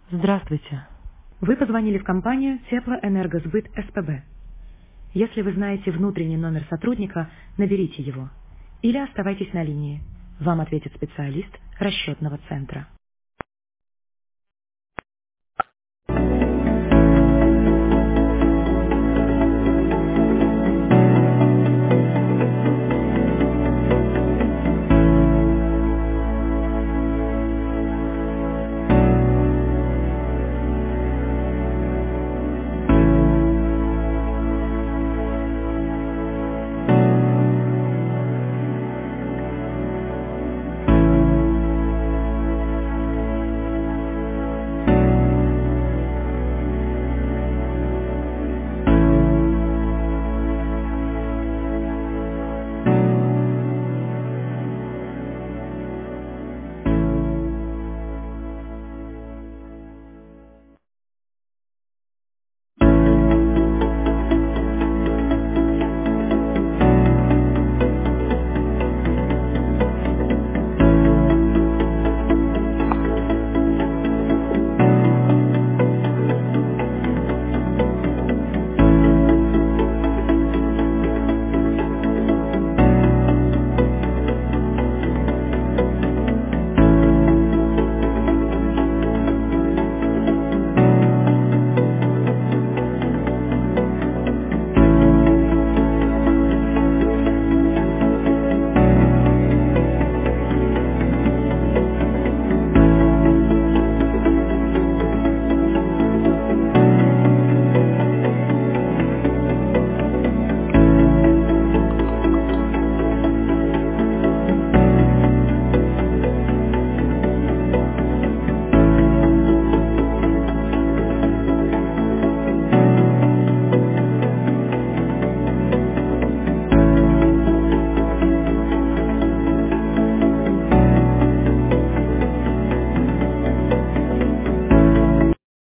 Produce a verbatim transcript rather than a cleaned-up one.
Здравствуйте. Вы позвонили в компанию Теплоэнергосбыт СПБ. Если вы знаете внутренний номер сотрудника, наберите его. Или оставайтесь на линии. Вам ответит специалист расчетного центра.